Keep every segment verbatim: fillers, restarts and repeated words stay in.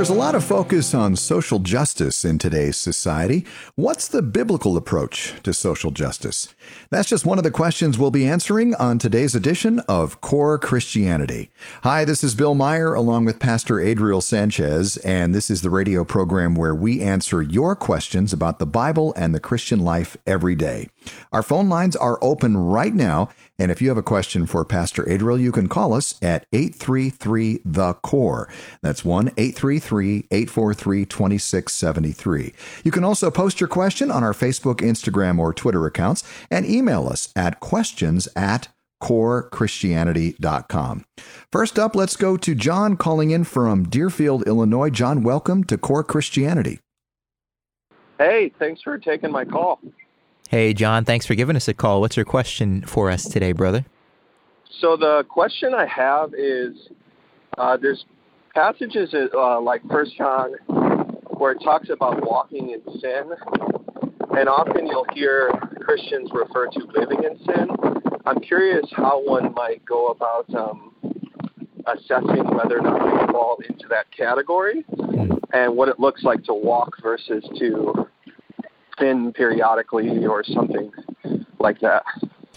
there's a lot of focus on social justice in today's society. What's the biblical approach to social justice? That's just one of the questions we'll be answering on today's edition of Core Christianity. Hi, this is Bill Meyer along with Pastor Adriel Sanchez, and this is the radio program where we answer your questions about the Bible and the Christian life every day. Our phone lines are open right now, and if you have a question for Pastor Adriel, you can call us at eight three three, the core. That's one eight three three, eight four three, two six seven three. You can also post your question on our Facebook, Instagram, or Twitter accounts and email us at questions at core christianity dot com. First up, let's go to John calling in from Deerfield, Illinois. John, welcome to Core Christianity. Hey, thanks for taking my call. Hey, John, thanks for giving us a call. What's your question for us today, brother? So the question I have is, uh, there's passages uh, like First John where it talks about walking in sin, and often you'll hear Christians refer to living in sin. I'm curious how one might go about um, assessing whether or not they fall into that category, mm. and what it looks like to walk versus to sin periodically or something like that.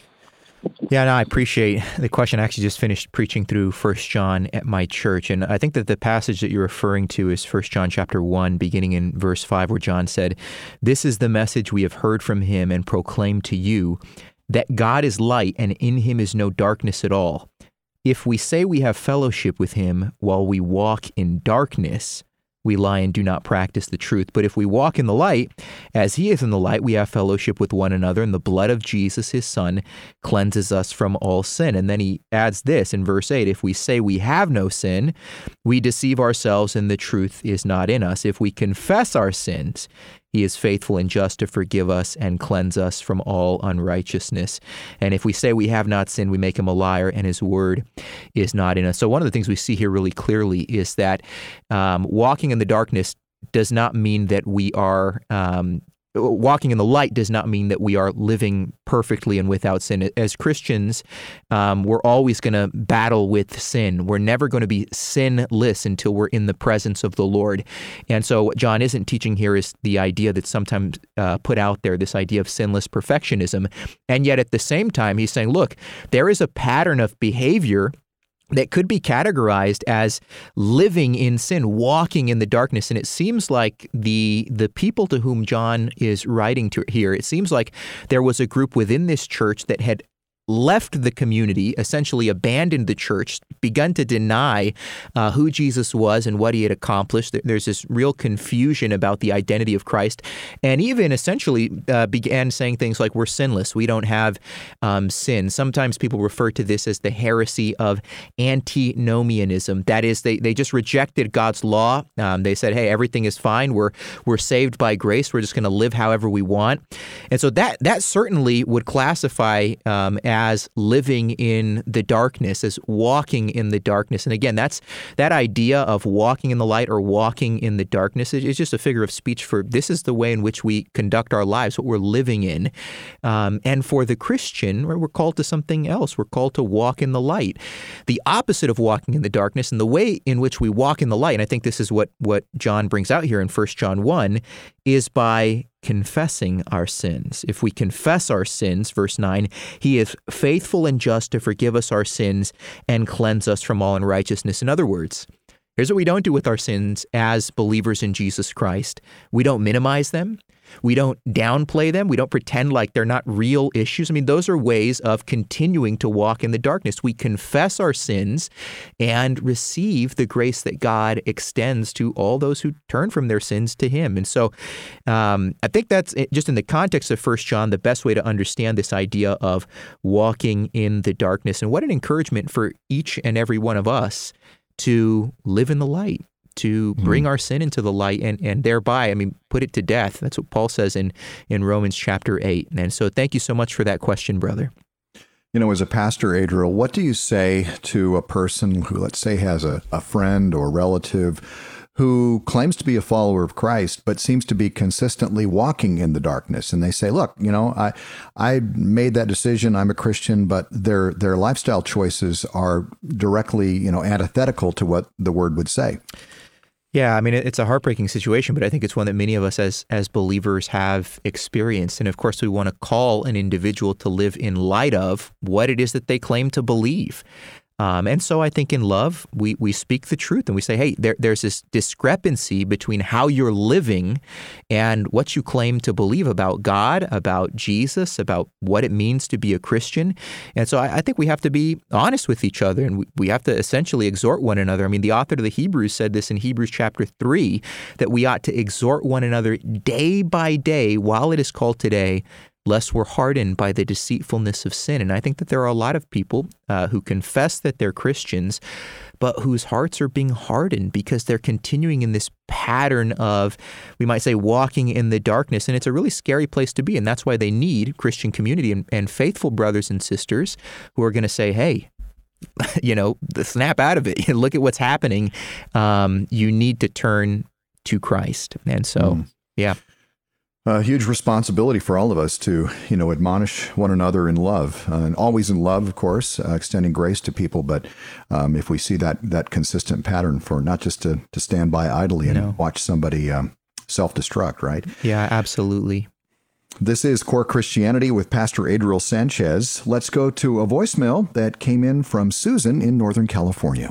Yeah, no, I appreciate the question. I actually just finished preaching through First John at my church, and I think that the passage that you're referring to is First John chapter one, beginning in verse five, where John said, "This is the message we have heard from him and proclaimed to you, that God is light and in him is no darkness at all. If we say we have fellowship with him while we walk in darkness, we lie and do not practice the truth. But if we walk in the light, as he is in the light, we have fellowship with one another, and the blood of Jesus, his son, cleanses us from all sin." And then he adds this in verse eight, "If we say we have no sin, we deceive ourselves and the truth is not in us. If we confess our sins, he is faithful and just to forgive us and cleanse us from all unrighteousness. And if we say we have not sinned, we make him a liar and his word is not in us." So one of the things we see here really clearly is that um, walking in the darkness does not mean that we are um, walking in the light does not mean that we are living perfectly and without sin. As Christians, um, we're always going to battle with sin. We're never going to be sinless until we're in the presence of the Lord. And so what John isn't teaching here is the idea that's sometimes uh, put out there, this idea of sinless perfectionism. And yet at the same time, he's saying, look, there is a pattern of behavior that could be categorized as living in sin, walking in the darkness. And it seems like the the people to whom John is writing to here, it seems like there was a group within this church that had left the community, essentially abandoned the church, begun to deny uh, who Jesus was and what he had accomplished. There's this real confusion about the identity of Christ, and even essentially uh, began saying things like, we're sinless, we don't have um, sin. Sometimes people refer to this as the heresy of antinomianism. That is, they, they just rejected God's law. Um, they said, hey, everything is fine. We're we're saved by grace. We're just going to live however we want. And so that that certainly would classify um, as as living in the darkness, as walking in the darkness. And again, that's that idea of walking in the light or walking in the darkness is just a figure of speech for this is the way in which we conduct our lives, what we're living in. Um, and for the Christian, we're called to something else. We're called to walk in the light. The opposite of walking in the darkness and the way in which we walk in the light, and I think this is what, what John brings out here in First John one, is by confessing our sins. If we confess our sins, verse nine, he is faithful and just to forgive us our sins and cleanse us from all unrighteousness. In other words, here's what we don't do with our sins as believers in Jesus Christ. We don't minimize them. We don't downplay them. We don't pretend like they're not real issues. I mean, those are ways of continuing to walk in the darkness. We confess our sins and receive the grace that God extends to all those who turn from their sins to him. And so um, I think that's, just in the context of First John, the best way to understand this idea of walking in the darkness. And what an encouragement for each and every one of us to live in the light, to bring mm. our sin into the light and, and thereby, I mean, put it to death. That's what Paul says in, in Romans chapter eight. And so thank you so much for that question, brother. You know, as a pastor, Adriel, what do you say to a person who, let's say, has a, a friend or relative who claims to be a follower of Christ, but seems to be consistently walking in the darkness? And they say, look, you know, I I made that decision. I'm a Christian, but their their lifestyle choices are directly, you know, antithetical to what the word would say. Yeah, I mean, it's a heartbreaking situation, but I think it's one that many of us as as believers have experienced. And of course, we want to call an individual to live in light of what it is that they claim to believe. Um, and so I think in love, we we speak the truth and we say, hey, there, there's this discrepancy between how you're living and what you claim to believe about God, about Jesus, about what it means to be a Christian. And so I, I think we have to be honest with each other, and we, we have to essentially exhort one another. I mean, the author of the Hebrews said this in Hebrews chapter three, that we ought to exhort one another day by day while it is called today, lest we're hardened by the deceitfulness of sin. And I think that there are a lot of people uh, who confess that they're Christians, but whose hearts are being hardened because they're continuing in this pattern of, we might say, walking in the darkness. And it's a really scary place to be. And that's why they need Christian community and, and faithful brothers and sisters who are going to say, hey, you know, snap out of it. Look at what's happening. Um, you need to turn to Christ. And so, mm. yeah. A huge responsibility for all of us to, you know, admonish one another in love, uh, and always in love, of course, uh, extending grace to people. But um, if we see that that consistent pattern for not just to, to stand by idly and no. watch somebody um, self-destruct, right? Yeah, absolutely. This is Core Christianity with Pastor Adriel Sanchez. Let's go to a voicemail that came in from Susan in Northern California.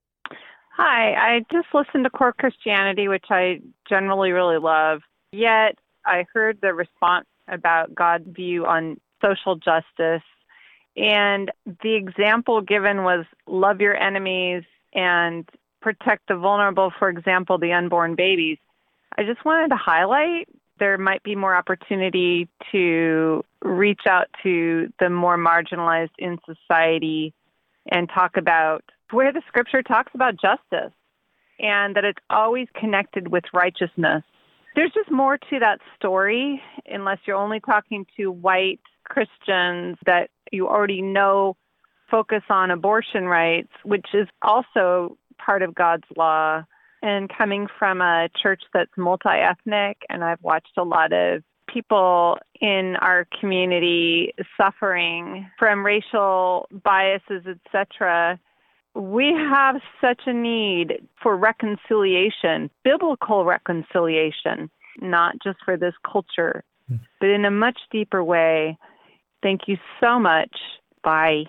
Hi, I just listened to Core Christianity, which I generally really love, yet I heard the response about God's view on social justice, and the example given was love your enemies and protect the vulnerable, for example, the unborn babies. I just wanted to highlight there might be more opportunity to reach out to the more marginalized in society and talk about where the scripture talks about justice and that it's always connected with righteousness. There's just more to that story, unless you're only talking to white Christians that you already know focus on abortion rights, which is also part of God's law. And coming from a church that's multi-ethnic, and I've watched a lot of people in our community suffering from racial biases, et cetera, we have such a need for reconciliation, biblical reconciliation, not just for this culture, but in a much deeper way. Thank you so much. Bye.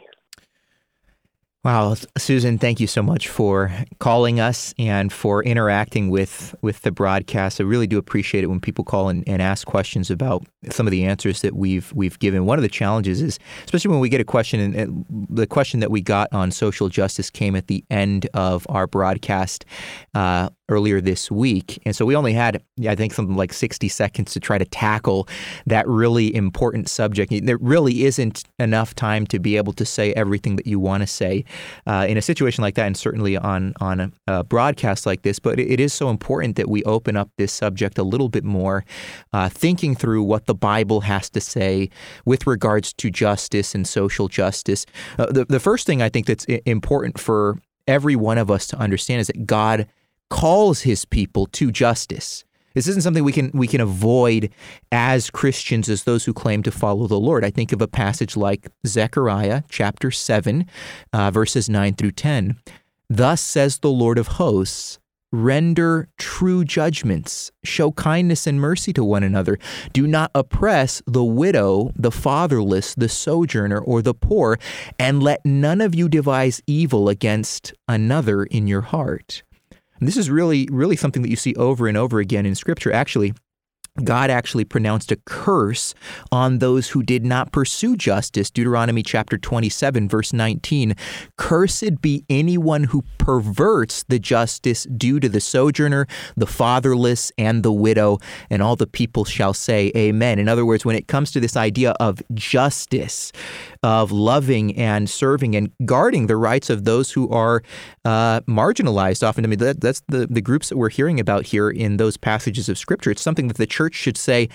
Wow, Susan, thank you so much for calling us and for interacting with, with the broadcast. I really do appreciate it when people call and, and ask questions about some of the answers that we've we've given. One of the challenges is, especially when we get a question, and, and the question that we got on social justice came at the end of our broadcast uh, earlier this week. And so we only had, I think, something like sixty seconds to try to tackle that really important subject. There really isn't enough time to be able to say everything that you want to say uh, in a situation like that, and certainly on, on a, a broadcast like this. But it is so important that we open up this subject a little bit more, uh, thinking through what the Bible has to say with regards to justice and social justice. Uh, the, the first thing I think that's important for every one of us to understand is that God calls his people to justice. This isn't something we can we can avoid as Christians, as those who claim to follow the Lord. I think of a passage like Zechariah chapter seven, uh, verses nine through ten. Thus says the Lord of hosts, render true judgments, show kindness and mercy to one another. Do not oppress the widow, the fatherless, the sojourner, or the poor, and let none of you devise evil against another in your heart. And this is really, really something that you see over and over again in Scripture. Actually, God actually pronounced a curse on those who did not pursue justice. Deuteronomy chapter twenty-seven, verse nineteen, cursed be anyone who perverts the justice due to the sojourner, the fatherless, and the widow, and all the people shall say amen. In other words, when it comes to this idea of justice, of loving and serving and guarding the rights of those who are uh, marginalized, often, I mean, that, that's the, the groups that we're hearing about here in those passages of Scripture. It's something that the church should say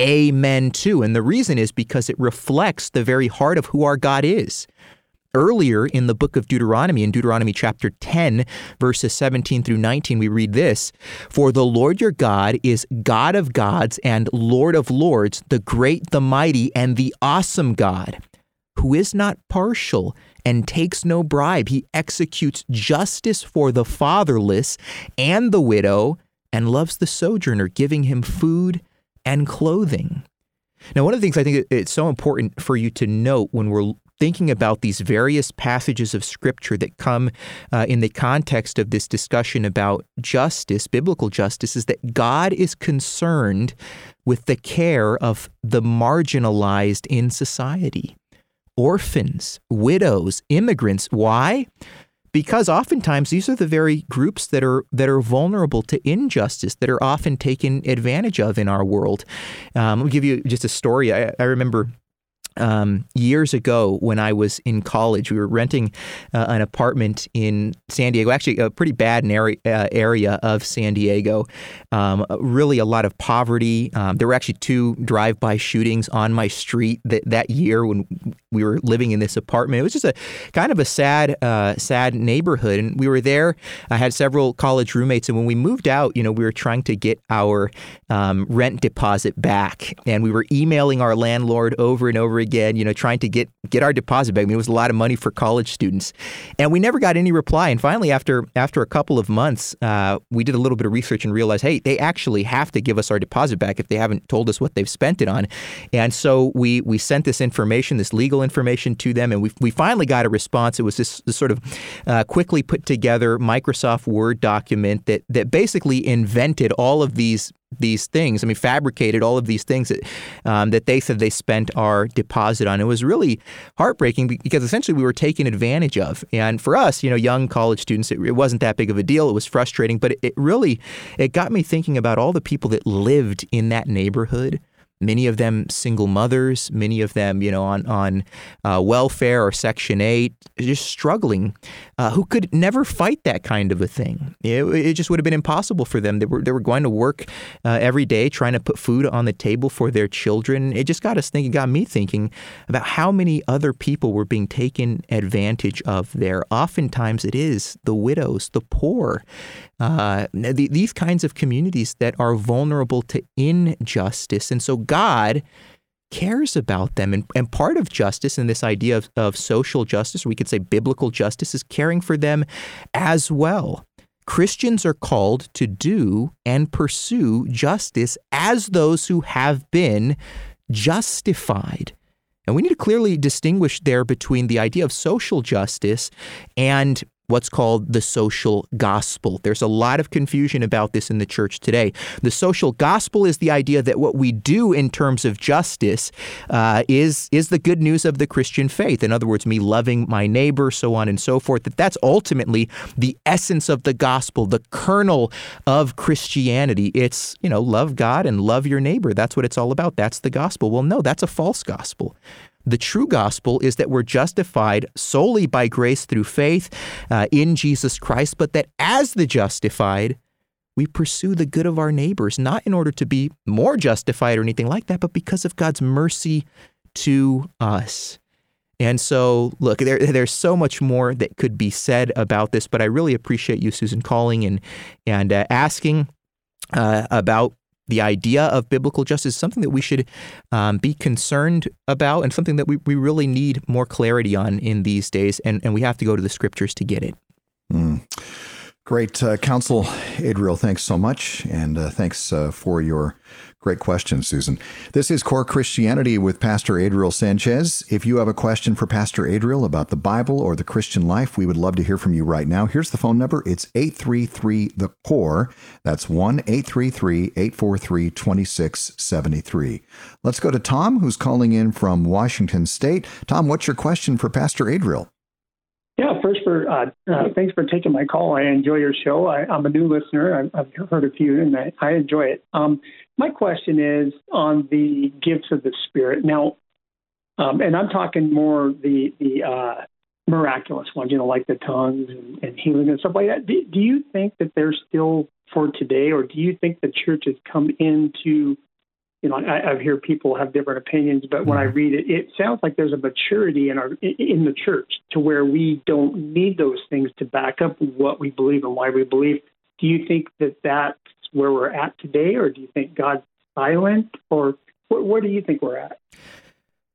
amen to. And the reason is because it reflects the very heart of who our God is. Earlier in the book of Deuteronomy, in Deuteronomy chapter ten, verses seventeen through nineteen, we read this: For the Lord your God is God of gods and Lord of lords, the great, the mighty, and the awesome God, who is not partial and takes no bribe. He executes justice for the fatherless and the widow and loves the sojourner, giving him food and clothing. Now, one of the things I think it's so important for you to note when we're thinking about these various passages of Scripture that come uh, in the context of this discussion about justice, biblical justice, is that God is concerned with the care of the marginalized in society. Orphans, widows, immigrants. Why? Because oftentimes these are the very groups that are that are vulnerable to injustice, that are often taken advantage of in our world. Um, I'll give you just a story. I, I remember Um, years ago when I was in college, we were renting uh, an apartment in San Diego, actually a pretty bad area, uh, area of San Diego, um, really a lot of poverty. Um, there were actually two drive-by shootings on my street that, that year when we were living in this apartment. It was just a kind of a sad, uh, sad neighborhood. And we were there. I had several college roommates. And when we moved out, you know, we were trying to get our um, rent deposit back. And we were emailing our landlord over and over again, you know, trying to get, get our deposit back. I mean, it was a lot of money for college students. And we never got any reply. And finally, after after a couple of months, uh, we did a little bit of research and realized, hey, they actually have to give us our deposit back if they haven't told us what they've spent it on. And so we we sent this information, this legal information to them, and we we finally got a response. It was this, this sort of uh, quickly put together Microsoft Word document that that basically invented all of these these things. I mean, fabricated all of these things that um, that they said they spent our deposit on. It was really heartbreaking because essentially we were taken advantage of. And for us, you know, young college students, it, it wasn't that big of a deal. It was frustrating, but it, it really, it got me thinking about all the people that lived in that neighborhood. Many of them single mothers, many of them, you know, on on uh, welfare or Section eight, just struggling, uh, who could never fight that kind of a thing. It, it just would have been impossible for them. They were they were going to work uh, every day trying to put food on the table for their children. It just got us thinking, got me thinking about how many other people were being taken advantage of there. Oftentimes it is the widows, the poor, uh, the, these kinds of communities that are vulnerable to injustice. And so God cares about them. And, and part of justice and this idea of, of social justice, or we could say biblical justice, is caring for them as well. Christians are called to do and pursue justice as those who have been justified. And we need to clearly distinguish there between the idea of social justice and what's called the social gospel. There's a lot of confusion about this in the church today. The social gospel is the idea that what we do in terms of justice uh, is, is the good news of the Christian faith. In other words, me loving my neighbor, so on and so forth, that that's ultimately the essence of the gospel, the kernel of Christianity. It's, you know, love God and love your neighbor. That's what it's all about. That's the gospel. Well, no, that's a false gospel. The true gospel is that we're justified solely by grace through faith uh, in Jesus Christ, but that as the justified, we pursue the good of our neighbors, not in order to be more justified or anything like that, but because of God's mercy to us. And so, look, there, there's so much more that could be said about this, but I really appreciate you, Susan, calling and, and uh, asking uh, about the idea of biblical justice is something that we should um, be concerned about and something that we, we really need more clarity on in these days. And, and we have to go to the scriptures to get it. Mm. Great uh, counsel, Adriel. Thanks so much. And uh, thanks uh, for your great question, Susan. This is Core Christianity with Pastor Adriel Sanchez. If you have a question for Pastor Adriel about the Bible or the Christian life, we would love to hear from you right now. Here's the phone number. It's eight three three, the core. That's one eight three three, eight four three, two six seven three. Let's go to Tom, who's calling in from Washington State. Tom, what's your question for Pastor Adriel? Yeah, first, for uh, uh, thanks for taking my call. I enjoy your show. I, I'm a new listener. I, I've heard a few, and I, I enjoy it. Um, my question is on the gifts of the Spirit. Now, um, and I'm talking more the the uh, miraculous ones, you know, like the tongues and, and healing and stuff like that. Do, do you think that they're still for today, or do you think the church has come into, you know, I, I hear people have different opinions, but when I read it, it sounds like there's a maturity in our in the church to where we don't need those things to back up what we believe and why we believe. Do you think that that's where we're at today, or do you think God's silent, or where, where do you think we're at?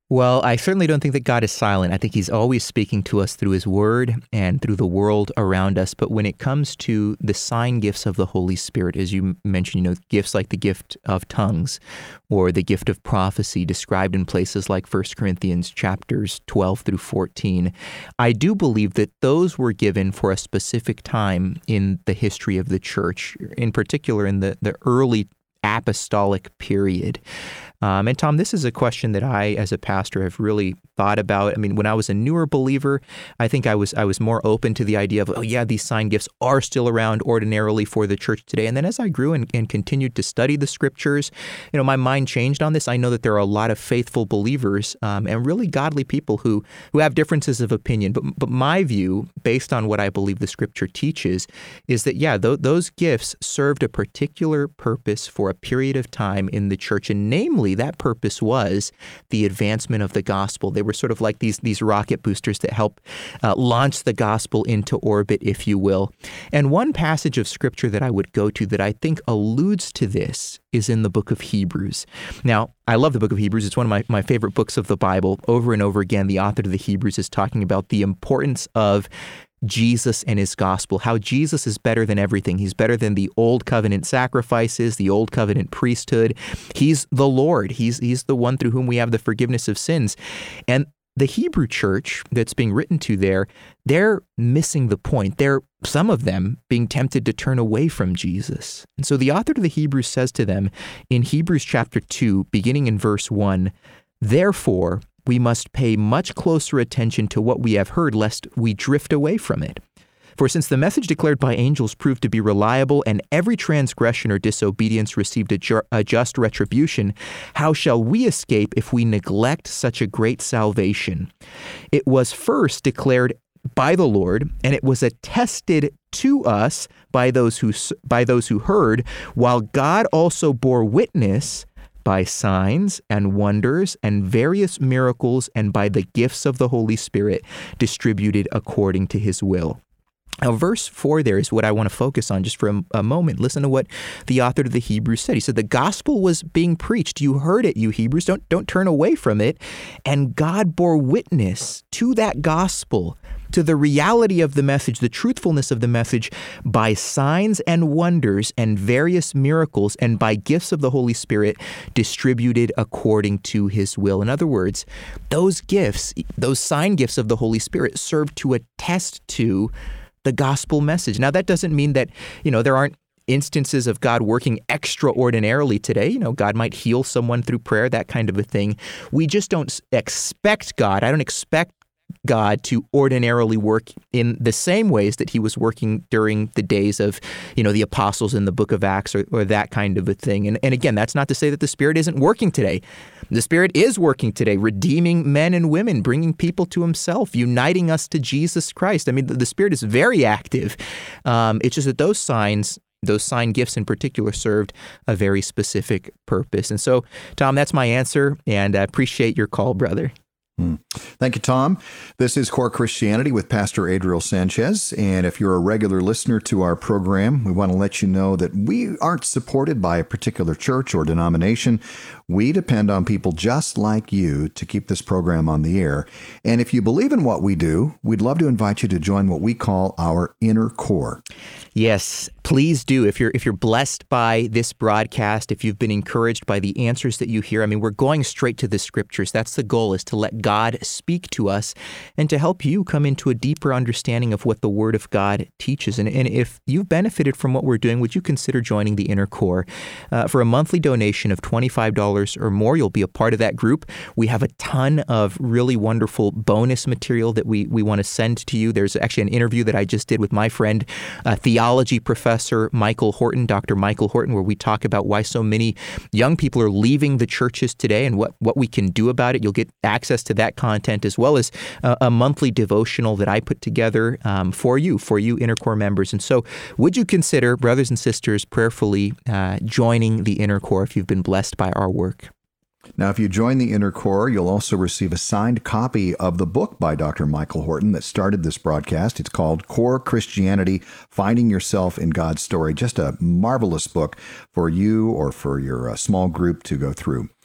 Well, I certainly don't think that God is silent. I think he's always speaking to us through his word and through the world around us. But when it comes to the sign gifts of the Holy Spirit, as you mentioned, you know, gifts like the gift of tongues or the gift of prophecy described in places like First Corinthians chapters twelve through fourteen, I do believe that those were given for a specific time in the history of the church, in particular in the, the early apostolic period. Um, and Tom, this is a question that I, as a pastor, have really thought about. I mean, when I was a newer believer, I think I was I was more open to the idea of, oh yeah, these sign gifts are still around ordinarily for the church today. And then as I grew and, and continued to study the scriptures, you know, my mind changed on this. I know that there are a lot of faithful believers um, and really godly people who who have differences of opinion. But but my view, based on what I believe the scripture teaches, is that yeah, th- those gifts served a particular purpose for a period of time in the church, and namely, that purpose was the advancement of the gospel. They were sort of like these, these rocket boosters that help uh, launch the gospel into orbit, if you will. And one passage of scripture that I would go to that I think alludes to this is in the book of Hebrews. Now, I love the book of Hebrews. It's one of my, my favorite books of the Bible. Over and over again, the author of the Hebrews is talking about the importance of Jesus and his gospel, how Jesus is better than everything. He's better than the old covenant sacrifices, the old covenant priesthood. He's the Lord. He's, he's the one through whom we have the forgiveness of sins. And the Hebrew church that's being written to there, they're missing the point. They're, some of them, being tempted to turn away from Jesus. And so the author of the Hebrews says to them in Hebrews chapter two, beginning in verse one, "Therefore, we must pay much closer attention to what we have heard, lest we drift away from it. For since the message declared by angels proved to be reliable, and every transgression or disobedience received a, ju- a just retribution, how shall we escape if we neglect such a great salvation? It was first declared by the Lord, and it was attested to us by those who by those who heard, while God also bore witness by signs and wonders and various miracles and by the gifts of the Holy Spirit distributed according to his will." Now, verse four there is what I want to focus on just for a, a moment. Listen to what the author of the Hebrews said. He said, the gospel was being preached. You heard it, you Hebrews. Don't, don't turn away from it. And God bore witness to that gospel, to the reality of the message, the truthfulness of the message, by signs and wonders and various miracles and by gifts of the Holy Spirit distributed according to his will. In other words, those gifts, those sign gifts of the Holy Spirit serve to attest to the gospel message. Now, that doesn't mean that, you know, there aren't instances of God working extraordinarily today. You know, God might heal someone through prayer, that kind of a thing. We just don't expect God. I don't expect God to ordinarily work in the same ways that he was working during the days of, you know, the apostles in the book of Acts or, or that kind of a thing. And, and again, that's not to say that the Spirit isn't working today. The Spirit is working today, redeeming men and women, bringing people to himself, uniting us to Jesus Christ. I mean, the, the Spirit is very active. Um, it's just that those signs, those sign gifts in particular, served a very specific purpose. And so, Tom, that's my answer, and I appreciate your call, brother. Hmm. Thank you, Tom. This is Core Christianity with Pastor Adriel Sanchez. And if you're a regular listener to our program, we want to let you know that we aren't supported by a particular church or denomination. We depend on people just like you to keep this program on the air. And if you believe in what we do, we'd love to invite you to join what we call our Inner Core. Yes, please do. If you're if you're blessed by this broadcast, if you've been encouraged by the answers that you hear, I mean, we're going straight to the scriptures. That's the goal, is to let God speak to us and to help you come into a deeper understanding of what the Word of God teaches. And, and if you've benefited from what we're doing, would you consider joining the Inner Core? Uh, for a monthly donation of twenty-five dollars or more, you'll be a part of that group. We have a ton of really wonderful bonus material that we, we want to send to you. There's actually an interview that I just did with my friend, uh, theology professor Michael Horton, Doctor Michael Horton, where we talk about why so many young people are leaving the churches today and what, what we can do about it. You'll get access to that content, as well as a, a monthly devotional that I put together um, for you, for you Inner Core members. And so would you consider, brothers and sisters, prayerfully uh, joining the Inner Core if you've been blessed by our work? Now, if you join the Inner Core, you'll also receive a signed copy of the book by Doctor Michael Horton that started this broadcast. It's called Core Christianity, Finding Yourself in God's Story. Just a marvelous book for you or for your uh, small group to go through.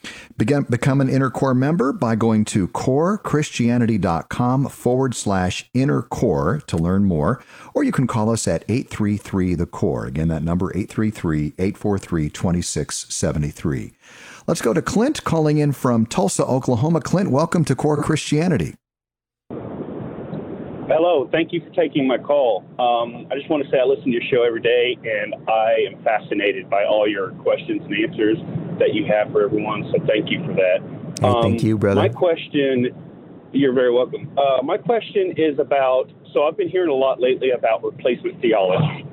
Begin, become an Inner Core member by going to corechristianity.com forward slash inner core to learn more, or you can call us at eight three three, the core. Again, that number, eight three three, eight four three, two six seven three. Let's go to Clint calling in from Tulsa, Oklahoma. Clint, welcome to Core Christianity. Hello. Thank you for taking my call. Um, I just want to say I listen to your show every day, and I am fascinated by all your questions and answers that you have for everyone, so thank you for that. Hey, um, thank you, brother. My question, you're very welcome. Uh, my question is about, so I've been hearing a lot lately about replacement theology.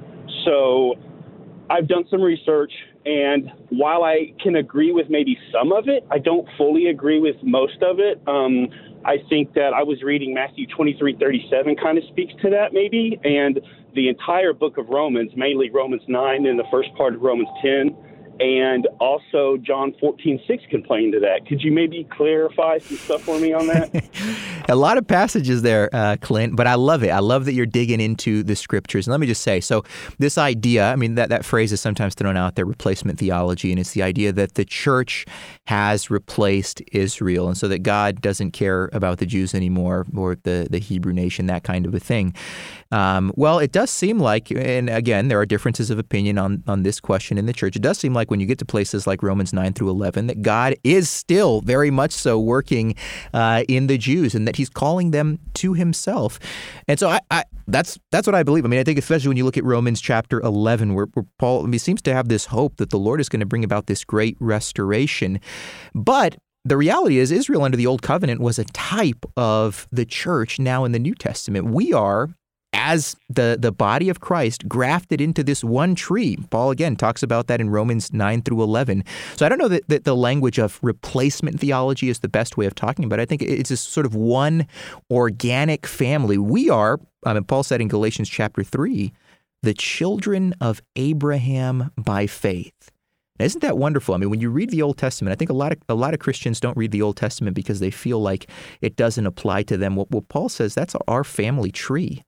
So I've done some research, and while I can agree with maybe some of it, I don't fully agree with most of it. Um, I think that I was reading Matthew twenty-three thirty-seven kind of speaks to that maybe, and the entire book of Romans, mainly Romans nine and the first part of Romans ten, and also John fourteen six complain to that. Could you maybe clarify some stuff for me on that? A lot of passages there, uh, Clint, but I love it. I love that you're digging into the scriptures. And let me just say, so this idea, I mean, that, that phrase is sometimes thrown out there, replacement theology, and it's the idea that the church has replaced Israel, and so that God doesn't care about the Jews anymore, or the, the Hebrew nation, that kind of a thing. Um, well, it does seem like, and again, there are differences of opinion on, on this question in the church. It does seem like when you get to places like Romans nine through eleven, that God is still very much so working uh, in the Jews, and that he's calling them to himself. And so I, I that's that's what I believe. I mean, I think especially when you look at Romans chapter eleven, where, where Paul I mean, seems to have this hope that the Lord is going to bring about this great restoration. But the reality is Israel under the Old Covenant was a type of the church now in the New Testament. We are, as the, the body of Christ, grafted into this one tree. Paul, again, talks about that in Romans nine through eleven. So I don't know that, that the language of replacement theology is the best way of talking about it. I think it's this sort of one organic family. We are, I mean, Paul said in Galatians chapter three, the children of Abraham by faith. Now, isn't that wonderful? I mean, when you read the Old Testament, I think a lot of a lot of Christians don't read the Old Testament because they feel like it doesn't apply to them. Well, well Paul says that's our family tree.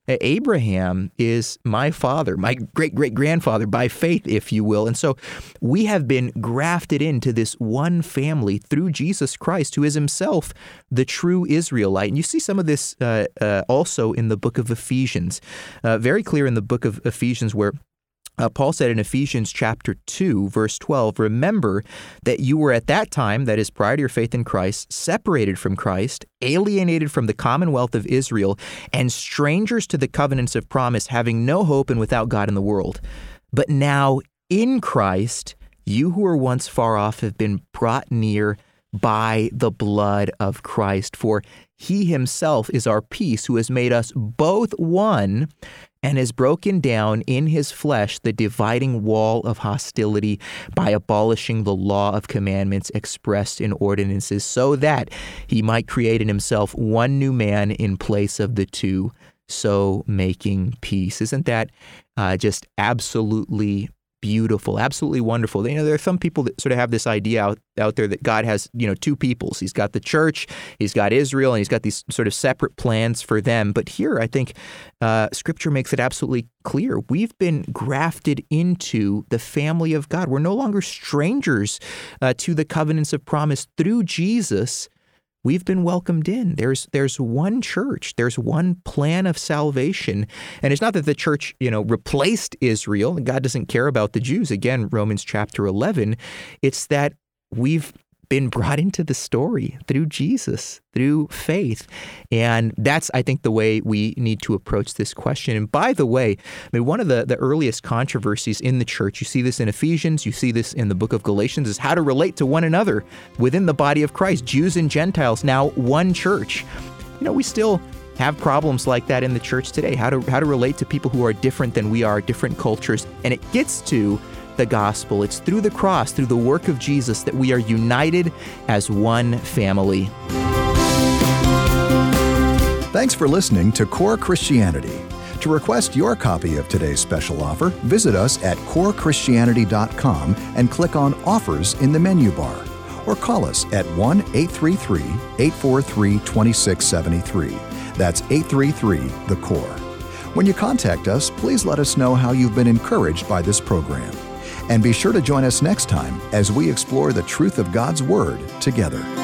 Abraham is my father, my great-great-grandfather by faith, if you will. And so we have been grafted into this one family through Jesus Christ, who is himself the true Israelite. And you see some of this uh, uh, also in the book of Ephesians. Uh, very clear in the book of Ephesians where Uh, Paul said in Ephesians chapter two, verse twelve, remember that you were at that time, that is prior to your faith in Christ, separated from Christ, alienated from the commonwealth of Israel, and strangers to the covenants of promise, having no hope and without God in the world. But now in Christ, you who were once far off have been brought near by the blood of Christ. For he himself is our peace, who has made us both one and has broken down in his flesh the dividing wall of hostility by abolishing the law of commandments expressed in ordinances, so that he might create in himself one new man in place of the two, so making peace. Isn't that uh, just absolutely beautiful, absolutely wonderful? You know, there are some people that sort of have this idea out, out there that God has, you know, two peoples. He's got the church, he's got Israel, and he's got these sort of separate plans for them. But here, I think uh, Scripture makes it absolutely clear. We've been grafted into the family of God. We're no longer strangers uh, to the covenants of promise. Through Jesus, we've been welcomed in. There's there's one church. There's one plan of salvation. And it's not that the church, you know, replaced Israel. God doesn't care about the Jews. Again, Romans chapter eleven. It's that we've been brought into the story through Jesus, through faith. And that's, I think, the way we need to approach this question. And by the way, I mean, one of the, the earliest controversies in the church, you see this in Ephesians, you see this in the book of Galatians, is how to relate to one another within the body of Christ, Jews and Gentiles, now one church. You know, we still have problems like that in the church today, how to how to relate to people who are different than we are, different cultures. And it gets to the gospel. It's through the cross, through the work of Jesus, that we are united as one family. Thanks for listening to Core Christianity. To request your copy of today's special offer, visit us at core christianity dot com and click on Offers in the menu bar, or call us at one eight three three, eight four three, two six seven three. That's eight three three, the core. When you contact us, please let us know how you've been encouraged by this program. And be sure to join us next time as we explore the truth of God's Word together.